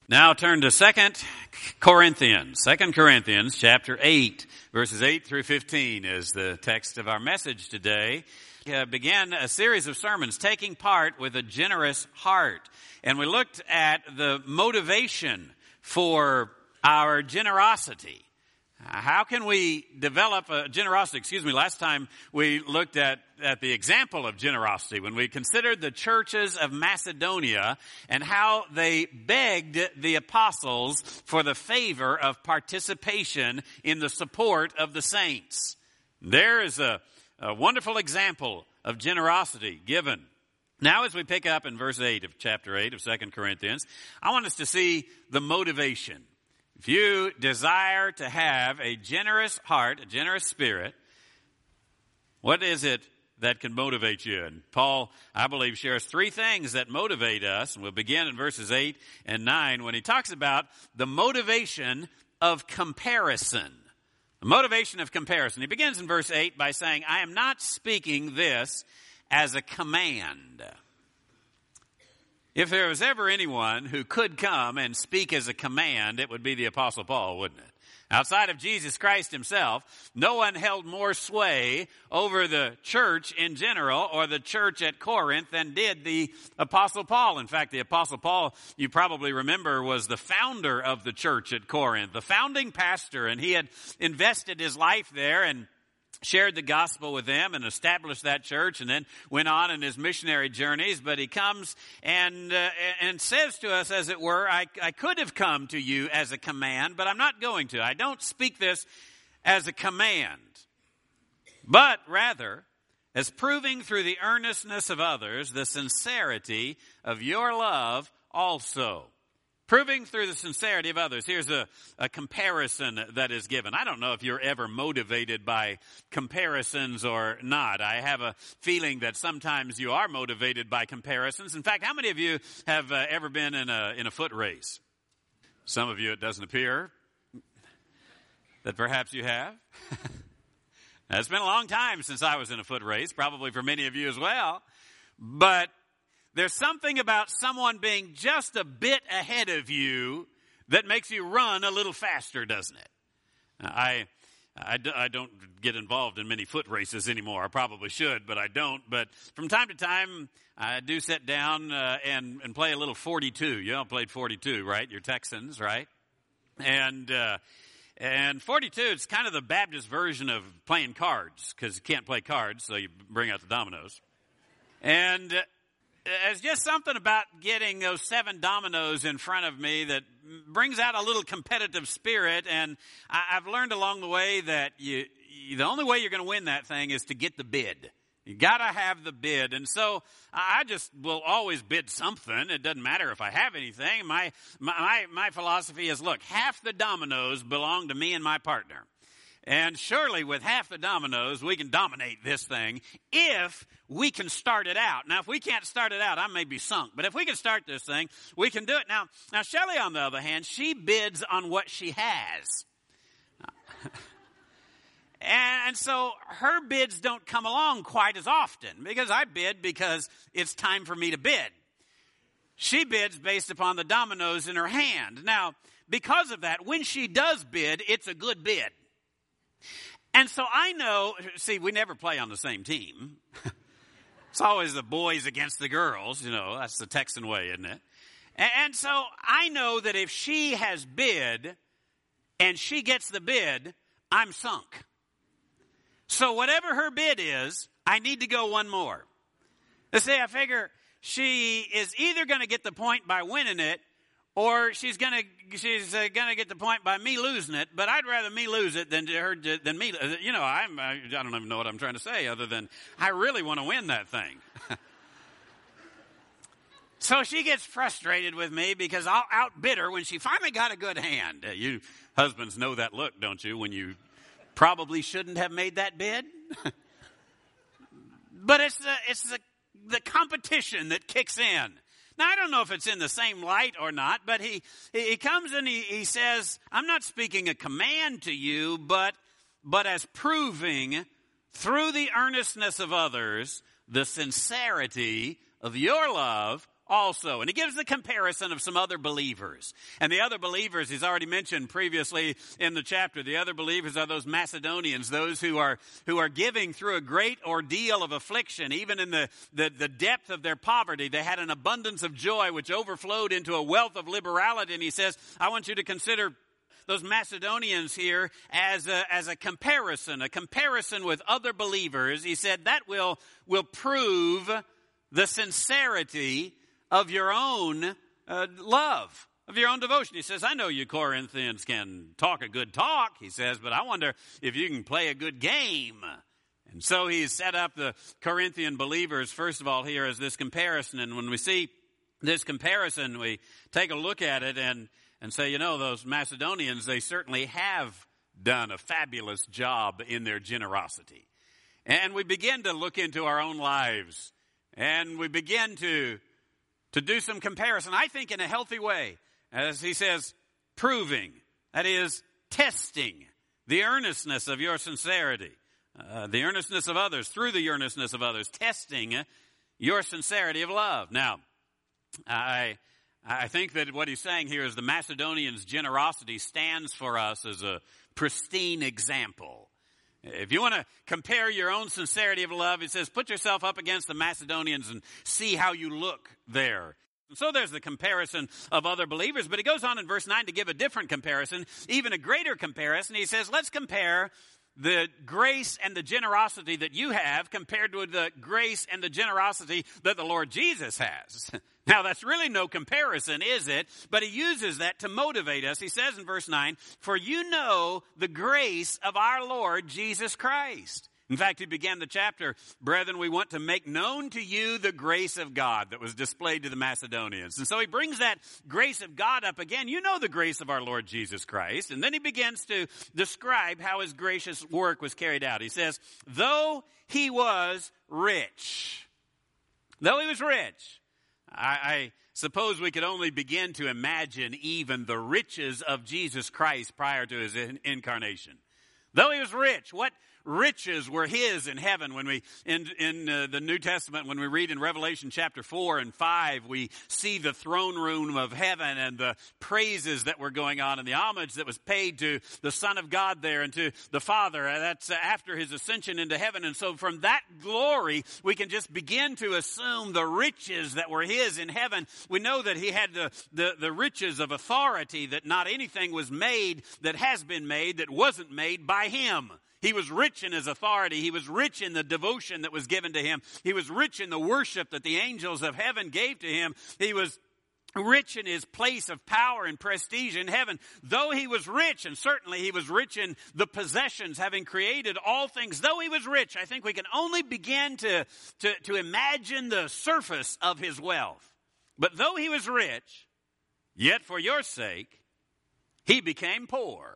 Now turn to 2 Corinthians. 2 Corinthians chapter 8, verses 8 through 15 is the text of our message today. We began a series of sermons taking part with a generous heart. And we looked at the motivation for our generosity. How can we develop a generosity? Last time we looked at the example of generosity when we considered the churches of Macedonia and how they begged the apostles for the favor of participation in the support of the saints. There is a wonderful example of generosity given. Now as we pick up in verse 8 of chapter 8 of 2 Corinthians, I want us to see the motivation. If you desire to have a generous heart, a generous spirit, what is it that can motivate you? And Paul, I believe, shares three things that motivate us. And we'll begin in verses 8 and 9 when he talks about the motivation of comparison. The motivation of comparison. He begins in verse 8 by saying, I am not speaking this as a command. If there was ever anyone who could come and speak as a command, it would be the Apostle Paul, wouldn't it? Outside of Jesus Christ himself, no one held more sway over the church in general or the church at Corinth than did the Apostle Paul. In fact, the Apostle Paul, you probably remember, was the founder of the church at Corinth, the founding pastor, and he had invested his life there and shared the gospel with them and established that church and then went on in his missionary journeys. But he comes and says to us, as it were, I could have come to you as a command, but I'm not going to. I don't speak this as a command, but rather as proving through the earnestness of others the sincerity of your love also. Proving through the sincerity of others. Here's a comparison that is given. I don't know if you're ever motivated by comparisons or not. I have a feeling that sometimes you are motivated by comparisons. In fact, how many of you have ever been in a foot race? Some of you, it doesn't appear that perhaps you have. It's been a long time since I was in a foot race, probably for many of you as well. But there's something about someone being just a bit ahead of you that makes you run a little faster, doesn't it? I don't get involved in many foot races anymore. I probably should, but I don't. But from time to time, I do sit down and play a little 42. You all played 42, right? You're Texans, right? And 42, it's kind of the Baptist version of playing cards, because you can't play cards, so you bring out the dominoes. And there's just something about getting those 7 dominoes in front of me that brings out a little competitive spirit. And I've learned along the way that the only way you're going to win that thing is to get the bid. You got to have the bid. And so I just will always bid something. It doesn't matter if I have anything. My philosophy is, look, half the dominoes belong to me and my partner. And surely with half the dominoes, we can dominate this thing if we can start it out. Now, if we can't start it out, I may be sunk. But if we can start this thing, we can do it. Now Shelley, on the other hand, she bids on what she has. And so her bids don't come along quite as often, because I bid because it's time for me to bid. She bids based upon the dominoes in her hand. Now, because of that, when she does bid, it's a good bid. And so I know, see, we never play on the same team. It's always the boys against the girls, that's the Texan way, isn't it? And so I know that if she has bid and she gets the bid, I'm sunk. So whatever her bid is, I need to go one more. Let's say I figure she is either going to get the point by winning it, or she's gonna get the point by me losing it. But I'd rather me lose it than me. I don't even know what I'm trying to say other than I really want to win that thing. So she gets frustrated with me because I'll outbid her when she finally got a good hand. You husbands know that look, don't you? When you probably shouldn't have made that bid. But it's the competition that kicks in. Now, I don't know if it's in the same light or not, but he comes and he says, I'm not speaking a command to you, but as proving through the earnestness of others the sincerity of your love also. And he gives the comparison of some other believers. And the other believers, he's already mentioned previously in the chapter, the other believers are those Macedonians, those who are giving through a great ordeal of affliction. Even in the depth of their poverty, they had an abundance of joy which overflowed into a wealth of liberality. And he says, I want you to consider those Macedonians here as a comparison with other believers. He said that will prove the sincerity of your own love, of your own devotion. He says, I know you Corinthians can talk a good talk, he says, but I wonder if you can play a good game. And so he's set up the Corinthian believers, first of all, here as this comparison. And when we see this comparison, we take a look at it and say, those Macedonians, they certainly have done a fabulous job in their generosity. And we begin to look into our own lives, and we begin to do some comparison, I think in a healthy way. As he says, proving, that is, testing the earnestness of your sincerity, the earnestness of others, through the earnestness of others, testing your sincerity of love. Now, I think that what he's saying here is the Macedonians' generosity stands for us as a pristine example. If you want to compare your own sincerity of love, it says, put yourself up against the Macedonians and see how you look there. And so there's the comparison of other believers, but he goes on in verse 9 to give a different comparison, even a greater comparison. He says, let's compare the grace and the generosity that you have compared with the grace and the generosity that the Lord Jesus has. Now, that's really no comparison, is it? But he uses that to motivate us. He says in verse 9, for you know the grace of our Lord Jesus Christ. In fact, he began the chapter, brethren, we want to make known to you the grace of God that was displayed to the Macedonians. And so he brings that grace of God up again. You know the grace of our Lord Jesus Christ. And then he begins to describe how his gracious work was carried out. He says, though he was rich, I suppose we could only begin to imagine even the riches of Jesus Christ prior to his incarnation. Though he was rich, what riches were his in heaven? When we, in the New Testament, when we read in Revelation chapter 4 and 5, we see the throne room of heaven and the praises that were going on and the homage that was paid to the Son of God there and to the Father. That's after his ascension into heaven. And so from that glory, we can just begin to assume the riches that were his in heaven. We know that he had the riches of authority, that not anything was made that has been made that wasn't made by him. He was rich in his authority. He was rich in the devotion that was given to him. He was rich in the worship that the angels of heaven gave to him. He was rich in his place of power and prestige in heaven. Though he was rich, and certainly he was rich in the possessions, having created all things, though he was rich, I think we can only begin to imagine the surface of his wealth. But though he was rich, yet for your sake, he became poor.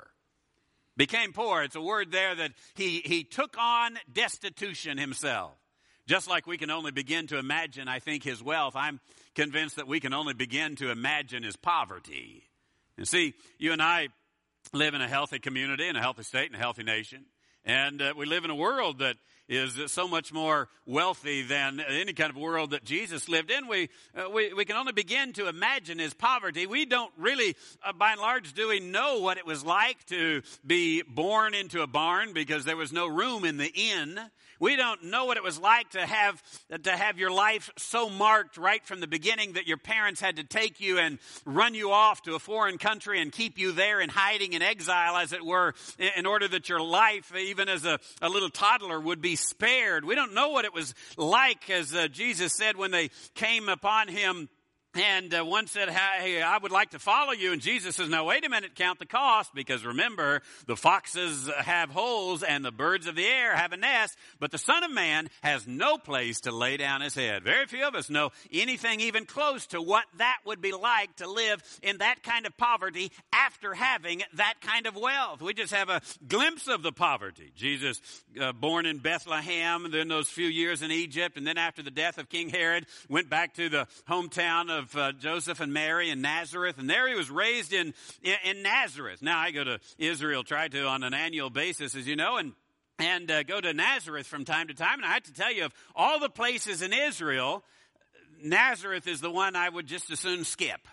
Became poor. It's a word there that he took on destitution himself. Just like we can only begin to imagine, I think, his wealth, I'm convinced that we can only begin to imagine his poverty. And see, you and I live in a healthy community, in a healthy state, in a healthy nation. And we live in a world that is so much more wealthy than any kind of world that Jesus lived in. We can only begin to imagine his poverty. We don't really, by and large, do we know what it was like to be born into a barn because there was no room in the inn. We don't know what it was like to have your life so marked right from the beginning that your parents had to take you and run you off to a foreign country and keep you there in hiding and exile, as it were, in order that your life, even as a little toddler, would be spared. We don't know what it was like, as Jesus said when they came upon him. And one said, hey, I would like to follow you. And Jesus says, no, wait a minute, count the cost. Because remember, the foxes have holes and the birds of the air have a nest. But the Son of Man has no place to lay down his head. Very few of us know anything even close to what that would be like to live in that kind of poverty after having that kind of wealth. We just have a glimpse of the poverty. Jesus, born in Bethlehem, then those few years in Egypt, and then after the death of King Herod, went back to the hometown of Joseph and Mary in Nazareth, and there he was raised in Nazareth. Now, I go to Israel, try to on an annual basis, as you know, and go to Nazareth from time to time, and I have to tell you, of all the places in Israel, Nazareth is the one I would just as soon skip.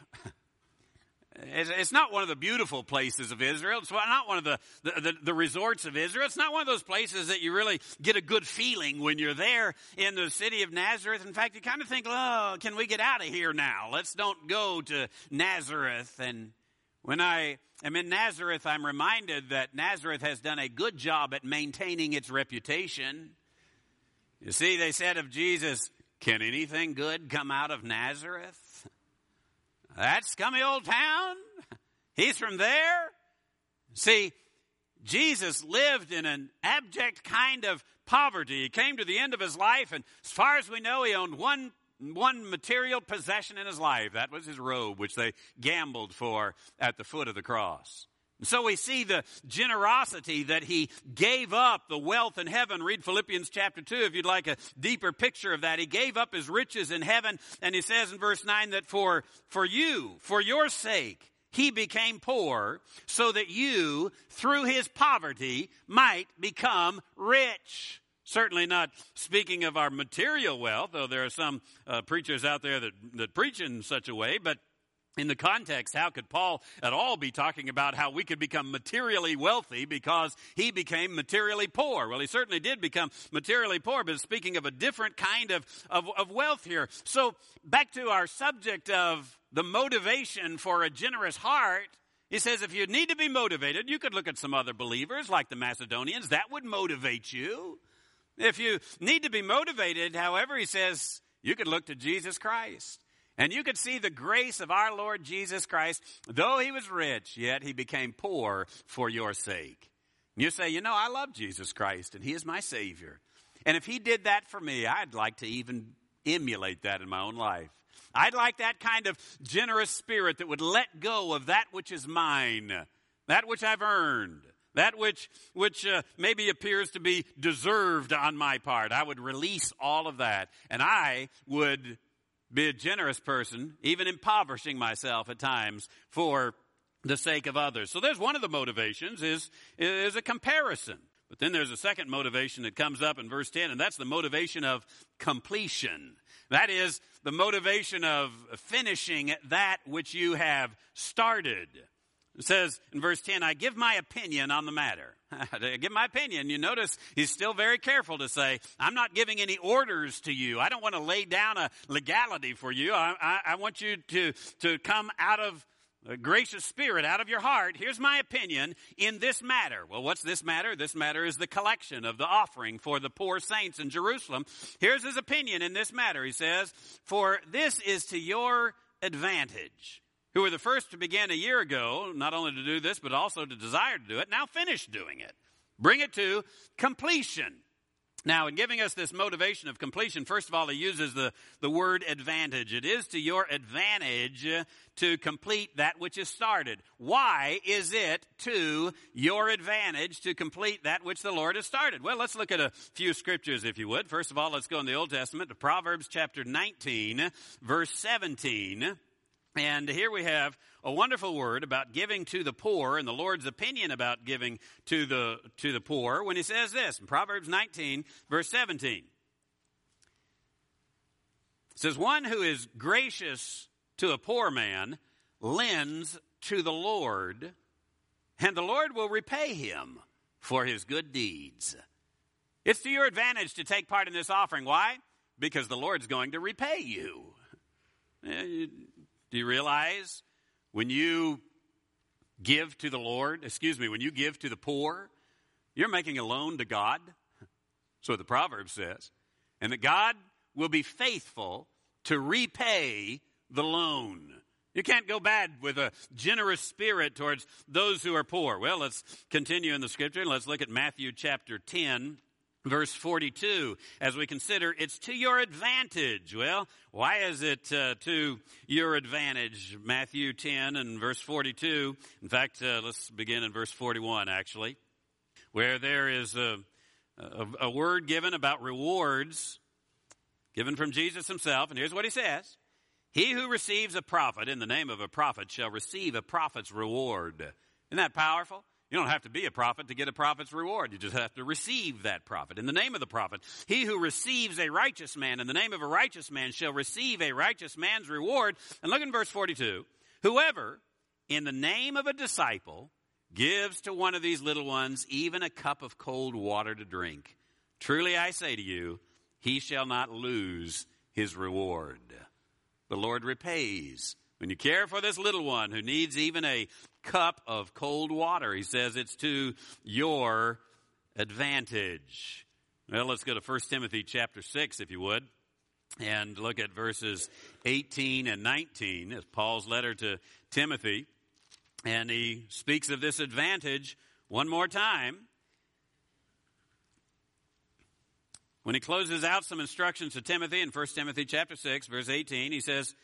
It's not one of the beautiful places of Israel. It's not one of the resorts of Israel. It's not one of those places that you really get a good feeling when you're there in the city of Nazareth. In fact, you kind of think, oh, can we get out of here now? Let's don't go to Nazareth. And when I am in Nazareth, I'm reminded that Nazareth has done a good job at maintaining its reputation. You see, they said of Jesus, can anything good come out of Nazareth? That scummy old town? He's from there? See, Jesus lived in an abject kind of poverty. He came to the end of his life, and as far as we know, he owned one material possession in his life. That was his robe, which they gambled for at the foot of the cross. And so we see the generosity that he gave up, the wealth in heaven. Read Philippians chapter 2 if you'd like a deeper picture of that. He gave up his riches in heaven, and he says in verse 9 that for your sake, he became poor so that you, through his poverty, might become rich. Certainly not speaking of our material wealth, though there are some preachers out there that preach in such a way, but in the context, how could Paul at all be talking about how we could become materially wealthy because he became materially poor? Well, he certainly did become materially poor, but speaking of a different kind of wealth here. So back to our subject of the motivation for a generous heart, he says if you need to be motivated, you could look at some other believers like the Macedonians. That would motivate you. If you need to be motivated, however, he says you could look to Jesus Christ. And you could see the grace of our Lord Jesus Christ. Though he was rich, yet he became poor for your sake. And you say, I love Jesus Christ, and he is my Savior. And if he did that for me, I'd like to even emulate that in my own life. I'd like that kind of generous spirit that would let go of that which is mine, that which I've earned, that which maybe appears to be deserved on my part. I would release all of that, and I would be a generous person, even impoverishing myself at times for the sake of others. So there's one of the motivations is a comparison. But then there's a second motivation that comes up in verse 10, and that's the motivation of completion. That is the motivation of finishing that which you have started. It says in verse 10, I give my opinion on the matter. I give my opinion. You notice he's still very careful to say, I'm not giving any orders to you. I don't want to lay down a legality for you. I want you to come out of a gracious spirit, out of your heart. Here's my opinion in this matter. Well, what's this matter? This matter is the collection of the offering for the poor saints in Jerusalem. Here's his opinion in this matter. He says, for this is to your advantage, who were the first to begin a year ago, not only to do this, but also to desire to do it, now finish doing it. Bring it to completion. Now, in giving us this motivation of completion, first of all, he uses the word advantage. It is to your advantage to complete that which is started. Why is it to your advantage to complete that which the Lord has started? Well, let's look at a few scriptures, if you would. First of all, let's go in the Old Testament to Proverbs chapter 19, verse 17. And here we have a wonderful word about giving to the poor and the Lord's opinion about giving to the poor when he says this in Proverbs 19, verse 17. It says, one who is gracious to a poor man lends to the Lord, and the Lord will repay him for his good deeds. It's to your advantage to take part in this offering. Why? Because the Lord's going to repay you. Do you realize when you give to the Lord, when you give to the poor, you're making a loan to God? That's what the proverb says. And that God will be faithful to repay the loan. You can't go bad with a generous spirit towards those who are poor. Well, let's continue in the scripture and let's look at Matthew chapter 10. Verse 42, as we consider, it's to your advantage. Well, why is it to your advantage? Matthew 10 and verse 42. In fact, let's begin in verse 41, actually, where there is a word given about rewards given from Jesus himself. And here's what he says. He who receives a prophet in the name of a prophet shall receive a prophet's reward. Isn't that powerful? You don't have to be a prophet to get a prophet's reward. You just have to receive that prophet. In the name of the prophet, he who receives a righteous man in the name of a righteous man shall receive a righteous man's reward. And look in verse 42. Whoever, in the name of a disciple, gives to one of these little ones even a cup of cold water to drink, truly I say to you, he shall not lose his reward. The Lord repays. When you care for this little one who needs even a cup of cold water, he says it's to your advantage. Well, let's go to 1 Timothy chapter 6, if you would, and look at verses 18 and 19. It's Paul's letter to Timothy, and he speaks of this advantage one more time. When he closes out some instructions to Timothy in 1 Timothy chapter 6, verse 18, he says,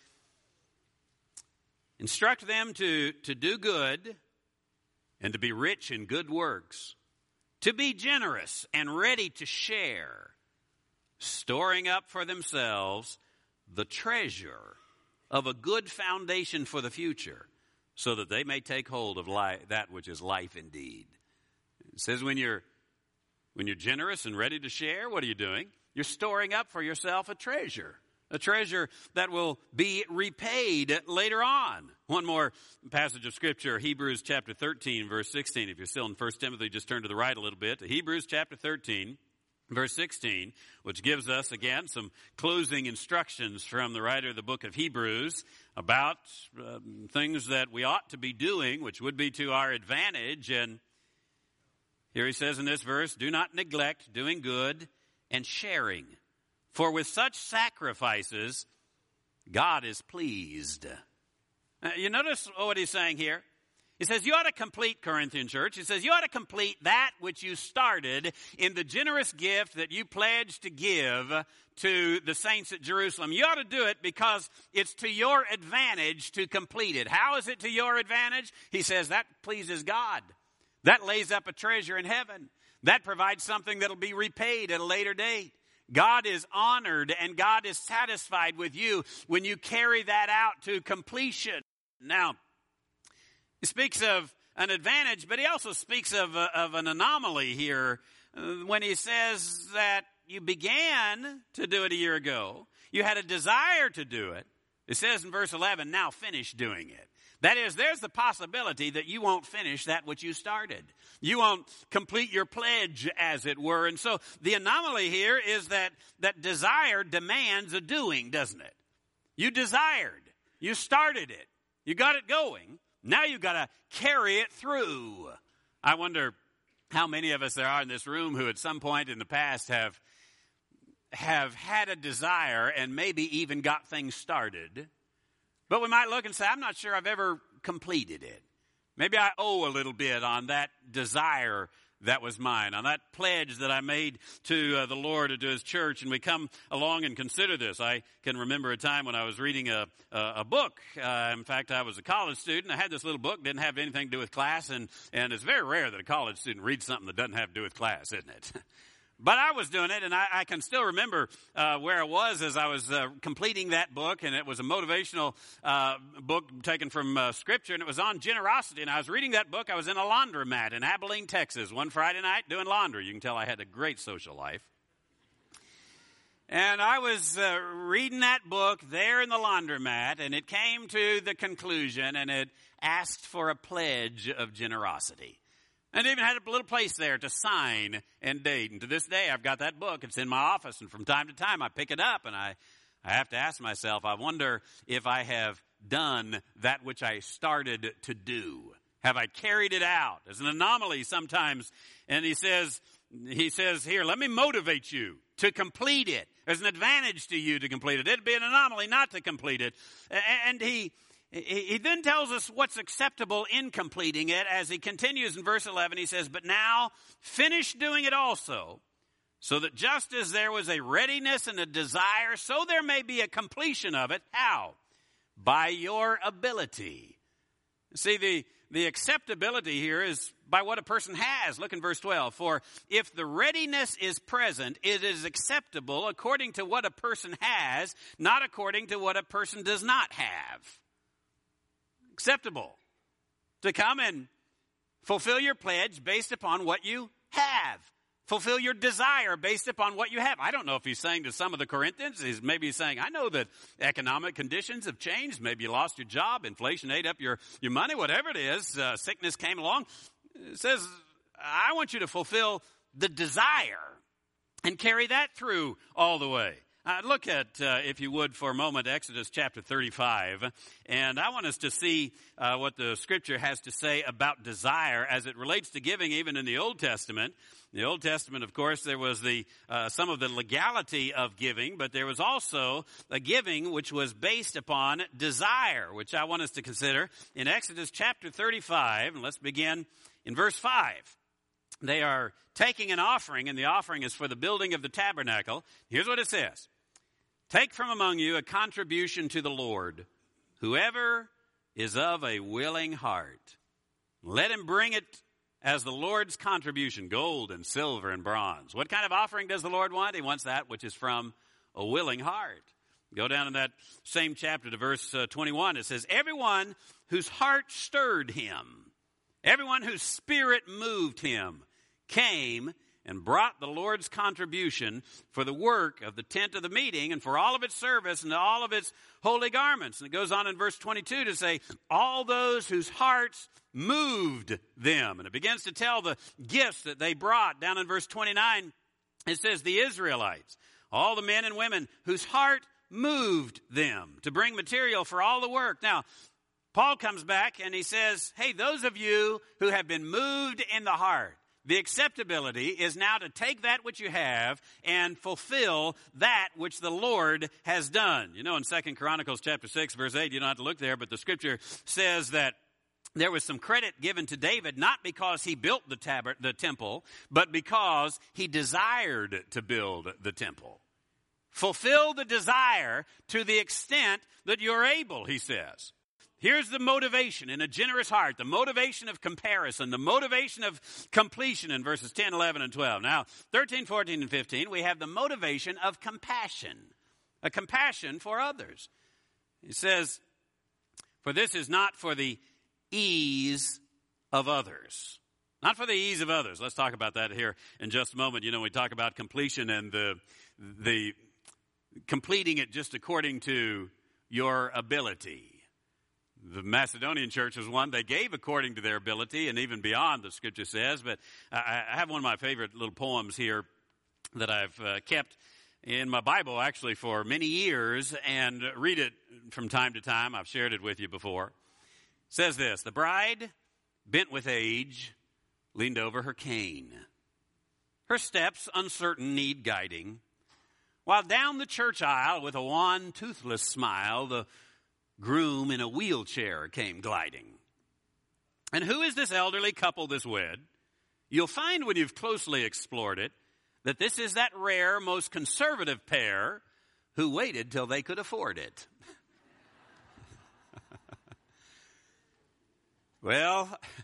instruct them to do good and to be rich in good works, to be generous and ready to share, storing up for themselves the treasure of a good foundation for the future, so that they may take hold of that which is life indeed. It says when you're generous and ready to share, what are you doing? You're storing up for yourself a treasure that will be repaid later on. One more passage of Scripture, Hebrews chapter 13, verse 16. If you're still in 1 Timothy, just turn to the right a little bit. To Hebrews chapter 13, verse 16, which gives us, again, some closing instructions from the writer of the book of Hebrews about things that we ought to be doing, which would be to our advantage. And here he says in this verse, do not neglect doing good and sharing, for with such sacrifices, God is pleased. You notice what he's saying here? He says, you ought to complete, Corinthian church. He says, you ought to complete that which you started in the generous gift that you pledged to give to the saints at Jerusalem. You ought to do it because it's to your advantage to complete it. How is it to your advantage? He says, that pleases God. That lays up a treasure in heaven. That provides something that'll be repaid at a later date. God is honored and God is satisfied with you when you carry that out to completion. Now, he speaks of an advantage, but he also speaks of an anomaly here when he says that you began to do it a year ago. You had a desire to do it. It says in verse 11, now finish doing it. That is, there's the possibility that you won't finish that which you started. You won't complete your pledge, as it were. And so the anomaly here is that desire demands a doing, doesn't it? You desired. You started it. You got it going. Now you've got to carry it through. I wonder how many of us there are in this room who at some point in the past have had a desire and maybe even got things started. But we might look and say, I'm not sure I've ever completed it. Maybe I owe a little bit on that desire that was mine, on that pledge that I made to the Lord and to His church. And we come along and consider this. I can remember a time when I was reading a book. In fact, I was a college student. I had this little book, didn't have anything to do with class. And it's very rare that a college student reads something that doesn't have to do with class, isn't it? But I was doing it, and I can still remember where I was as I was completing that book, and it was a motivational book taken from Scripture, and it was on generosity. And I was reading that book. I was in a laundromat in Abilene, Texas, one Friday night doing laundry. You can tell I had a great social life. And I was reading that book there in the laundromat, and it came to the conclusion, and it asked for a pledge of generosity. And even had a little place there to sign and date. And to this day, I've got that book. It's in my office. And from time to time, I pick it up. And I have to ask myself, I wonder if I have done that which I started to do. Have I carried it out? There's an anomaly sometimes. And he says here, let me motivate you to complete it. There's an advantage to you to complete it. It'd be an anomaly not to complete it. And he then tells us what's acceptable in completing it as he continues in verse 11. He says, but now finish doing it also, so that just as there was a readiness and a desire, so there may be a completion of it. How? By your ability. See, the acceptability here is by what a person has. Look in verse 12. For if the readiness is present, it is acceptable according to what a person has, not according to what a person does not have. Acceptable to come and Fulfill your pledge based upon what you have. Fulfill your desire based upon what you have. I don't know if he's saying to some of the Corinthians, maybe he's saying, I know that economic conditions have changed. Maybe you lost your job, inflation ate up your money, whatever it is, sickness came along. It says, I want you to fulfill the desire and carry that through all the way. Look at, if you would, for a moment, Exodus chapter 35. And I want us to see what the Scripture has to say about desire as it relates to giving, even in the Old Testament. In the Old Testament, of course, there was some of the legality of giving, but there was also a giving which was based upon desire, which I want us to consider in Exodus chapter 35. And let's begin in verse 5. They are taking an offering, and the offering is for the building of the tabernacle. Here's what it says. Take from among you a contribution to the Lord, whoever is of a willing heart. Let him bring it as the Lord's contribution, gold and silver and bronze. What kind of offering does the Lord want? He wants that which is from a willing heart. Go down in that same chapter to verse 21. It says, everyone whose heart stirred him, everyone whose spirit moved him, came and brought the Lord's contribution for the work of the tent of the meeting and for all of its service and all of its holy garments. And it goes on in verse 22 to say, all those whose hearts moved them. And it begins to tell the gifts that they brought. Down in verse 29, it says, the Israelites, all the men and women whose heart moved them to bring material for all the work. Now, Paul comes back and he says, hey, those of you who have been moved in the heart, the acceptability is now to take that which you have and fulfill that which the Lord has done. You know, in 2 Chronicles chapter 6, verse 8, you don't have to look there, but the Scripture says that there was some credit given to David, not because he built the temple, but because he desired to build the temple. Fulfill the desire to the extent that you're able, he says. Here's the motivation in a generous heart, the motivation of comparison, the motivation of completion in verses 10, 11, and 12. Now, 13, 14, and 15, we have the motivation of compassion, a compassion for others. He says, for this is not for the ease of others. Not for the ease of others. Let's talk about that here in just a moment. You know, we talk about completion and the completing it just according to your ability. The Macedonian church was one. They gave according to their ability and even beyond, the Scripture says. But I have one of my favorite little poems here that I've kept in my Bible actually for many years and read it from time to time. I've shared it with you before. It says this, the bride, bent with age, leaned over her cane. Her steps, uncertain, need guiding. While down the church aisle with a wan, toothless smile, the groom in a wheelchair came gliding. And who is this elderly couple this wed? You'll find when you've closely explored it that this is that rare, most conservative pair who waited till they could afford it. Well,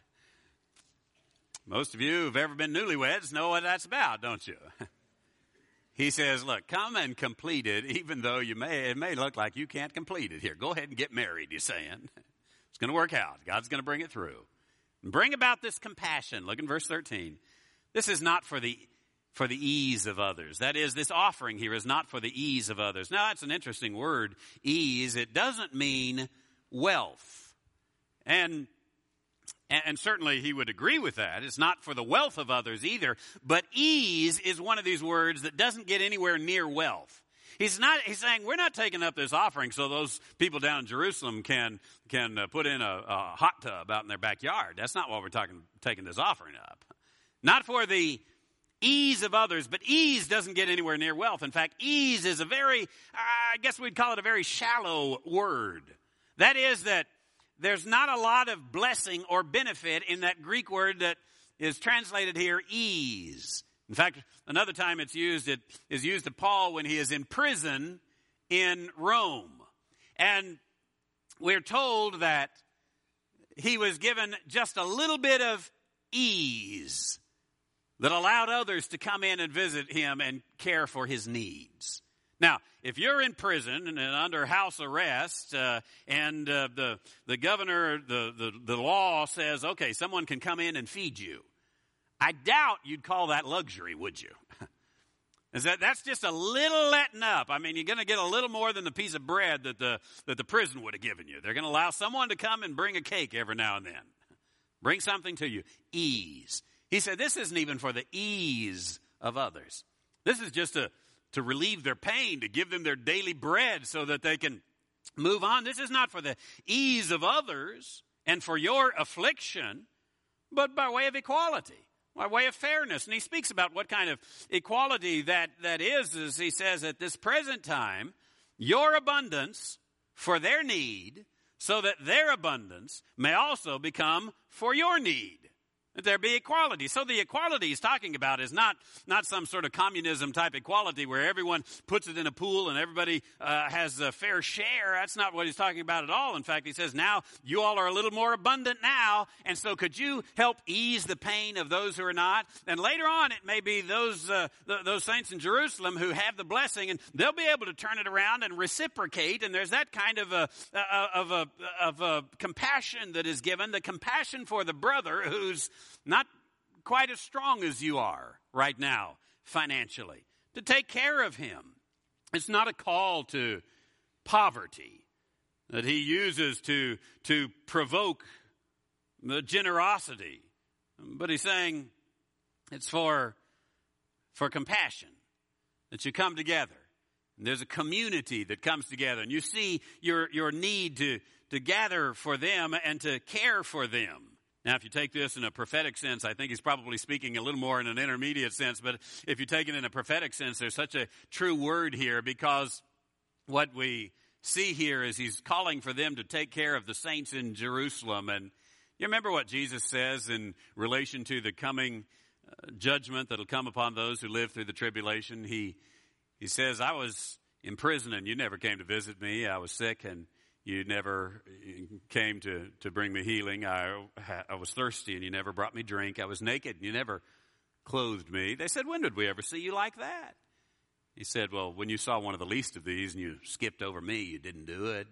most of you who've ever been newlyweds know what that's about, don't you? He says, look, come and complete it, even though it may look like you can't complete it here. Go ahead and get married, he's saying. It's going to work out. God's going to bring it through. And bring about this compassion. Look in verse 13. This is not for the ease of others. That is, this offering here is not for the ease of others. Now, that's an interesting word, ease. It doesn't mean wealth. And certainly he would agree with that. It's not for the wealth of others either. But ease is one of these words that doesn't get anywhere near wealth. He's saying we're not taking up this offering so those people down in Jerusalem can put in a hot tub out in their backyard. That's not what we're taking this offering up. Not for the ease of others, but ease doesn't get anywhere near wealth. In fact, ease is I guess we'd call it a very shallow word. That is that there's not a lot of blessing or benefit in that Greek word that is translated here, ease. In fact, another time it is used to Paul when he is in prison in Rome. And we're told that he was given just a little bit of ease that allowed others to come in and visit him and care for his needs. Now, if you're in prison and under house arrest, and the governor, the law says, okay, someone can come in and feed you, I doubt you'd call that luxury, would you? That's just a little letting up. I mean, you're going to get a little more than the piece of bread that the prison would have given you. They're going to allow someone to come and bring a cake every now and then. Bring something to you. Ease. He said this isn't even for the ease of others. This is just to relieve their pain, to give them their daily bread so that they can move on. This is not for the ease of others and for your affliction, but by way of equality, by way of fairness. And he speaks about what kind of equality that is, as he says, at this present time, your abundance for their need, so that their abundance may also become for your need. That there be equality. So the equality he's talking about is not some sort of communism type equality where everyone puts it in a pool and everybody has a fair share. That's not what he's talking about at all. In fact, he says now you all are a little more abundant now, and so could you help ease the pain of those who are not? And later on, it may be those saints in Jerusalem who have the blessing, and they'll be able to turn it around and reciprocate. And there's that kind of a compassion that is given, the compassion for the brother who's not quite as strong as you are right now financially, to take care of him. It's not a call to poverty that he uses to provoke the generosity, but he's saying it's for compassion, that you come together. And there's a community that comes together, and you see your need to gather for them and to care for them. Now, if you take this in a prophetic sense, I think he's probably speaking a little more in an intermediate sense. But if you take it in a prophetic sense, there's such a true word here, because what we see here is he's calling for them to take care of the saints in Jerusalem. And you remember what Jesus says in relation to the coming judgment that will come upon those who live through the tribulation. He says, I was in prison and you never came to visit me. I was sick and you never came to bring me healing. I was thirsty and you never brought me drink. I was naked and you never clothed me. They said, when did we ever see you like that? He said, well, when you saw one of the least of these and you skipped over me, you didn't do it.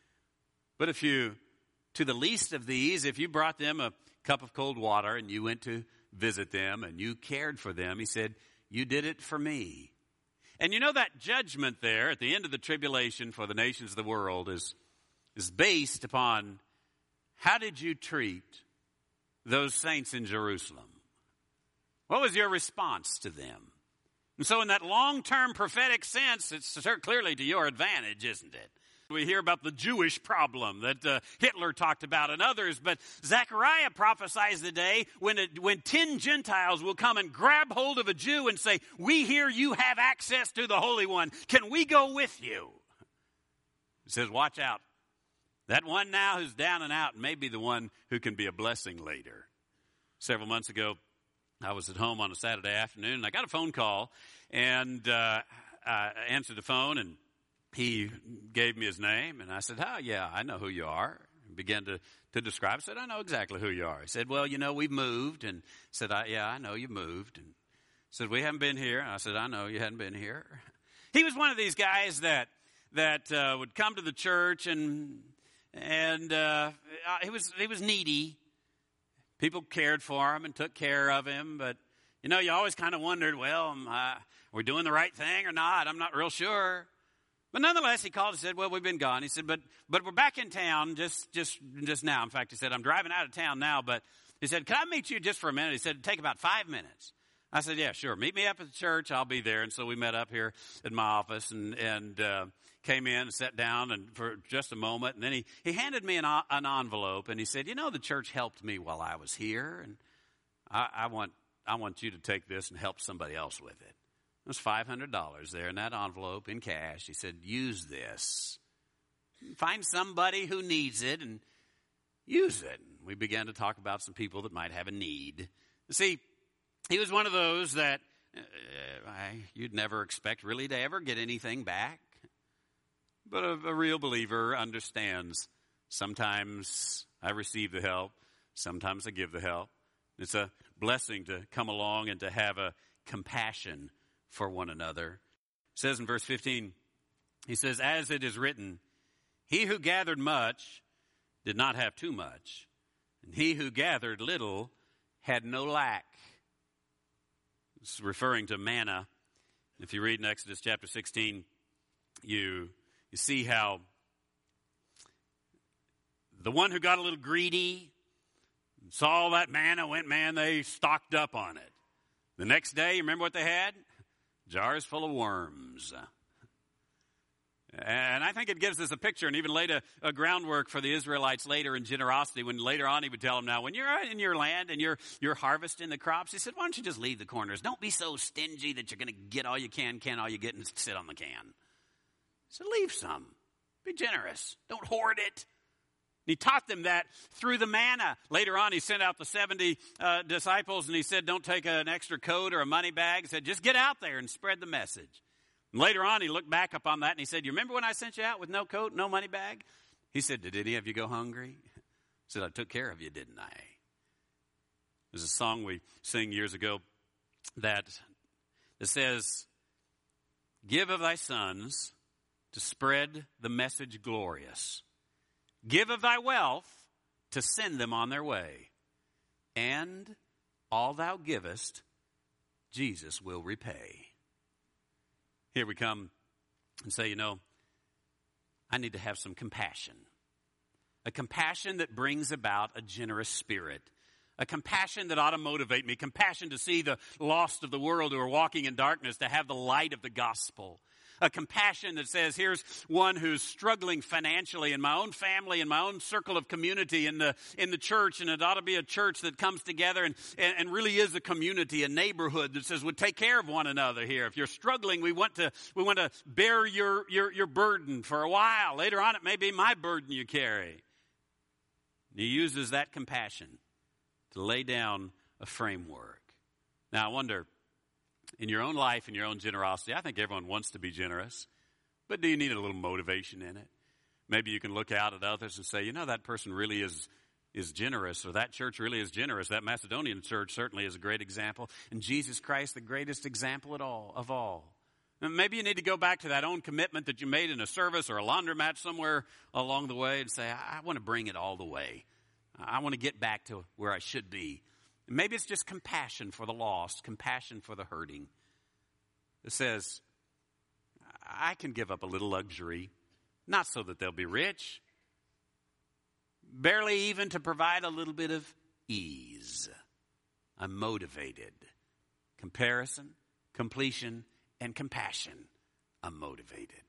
But to the least of these, if you brought them a cup of cold water and you went to visit them and you cared for them, he said, you did it for me. And you know that judgment there at the end of the tribulation for the nations of the world is based upon how did you treat those saints in Jerusalem? What was your response to them? And so in that long-term prophetic sense, it's clearly to your advantage, isn't it? We hear about the Jewish problem that Hitler talked about and others, but Zechariah prophesies the day when 10 Gentiles will come and grab hold of a Jew and say, we hear you have access to the Holy One. Can we go with you? He says, watch out. That one now who's down and out may be the one who can be a blessing later. Several months ago, I was at home on a Saturday afternoon, and I got a phone call, and I answered the phone, and he gave me his name, and I said, oh, yeah, I know who you are. And began to describe. I said, I know exactly who you are. He said, well, we've moved. And I said, yeah, I know you moved. And he said, we haven't been here. And I said, I know you hadn't been here. He was one of these guys that would come to the church, and he was needy. People cared for him and took care of him, but you always kind of wondered, well, are we doing the right thing or not? I'm not real sure. But nonetheless, he called and said, well, we've been gone. He said, but we're back in town just now. In fact, he said, I'm driving out of town now, but he said, can I meet you just for a minute? He said, it'd take about 5 minutes. I said, yeah, sure. Meet me up at the church. I'll be there. And so we met up here at my office and came in and sat down and for just a moment. And then he handed me an envelope and he said, the church helped me while I was here. And I want you to take this and help somebody else with it. It was $500 there in that envelope in cash. He said, use this. Find somebody who needs it and use it. And we began to talk about some people that might have a need. You see, he was one of those that you'd never expect really to ever get anything back. But a real believer understands sometimes I receive the help, sometimes I give the help. It's a blessing to come along and to have a compassion for one another. says in verse 15, he says, as it is written, he who gathered much did not have too much, and he who gathered little had no lack. It's referring to manna. If you read in Exodus chapter 16, you see how the one who got a little greedy, saw all that manna, they stocked up on it. The next day, you remember what they had? Jars full of worms. And I think it gives us a picture and even laid a groundwork for the Israelites later in generosity, when later on he would tell them, now, when you're out in your land and you're harvesting the crops, he said, why don't you just leave the corners? Don't be so stingy that you're going to get all you can all you get, and sit on the can. So leave some. Be generous. Don't hoard it. And he taught them that through the manna. Later on, he sent out the 70 disciples, and he said, don't take an extra coat or a money bag. He said, just get out there and spread the message. And later on, he looked back upon that, and he said, you remember when I sent you out with no coat, no money bag? He said, did any of you go hungry? He said, I took care of you, didn't I? There's a song we sing years ago that says, give of thy sons to spread the message glorious. Give of thy wealth to send them on their way. And all thou givest, Jesus will repay. Here we come and say, I need to have some compassion. A compassion that brings about a generous spirit. A compassion that ought to motivate me. Compassion to see the lost of the world who are walking in darkness, to have the light of the gospel. A compassion that says, here's one who's struggling financially in my own family, in my own circle of community, in the church, and it ought to be a church that comes together and really is a community, a neighborhood that says, we'll take care of one another here. If you're struggling, we want to bear your burden for a while. Later on, it may be my burden you carry. He uses that compassion to lay down a framework. Now, I wonder, in your own life, in your own generosity, I think everyone wants to be generous, but do you need a little motivation in it? Maybe you can look out at others and say, that person really is generous, or that church really is generous. That Macedonian church certainly is a great example, and Jesus Christ, the greatest example of all. And maybe you need to go back to that own commitment that you made in a service or a laundromat somewhere along the way and say, I want to bring it all the way. I want to get back to where I should be. Maybe it's just compassion for the lost, compassion for the hurting. It says, I can give up a little luxury, not so that they'll be rich, barely even to provide a little bit of ease. I'm motivated. Comparison, completion, and compassion. I'm motivated.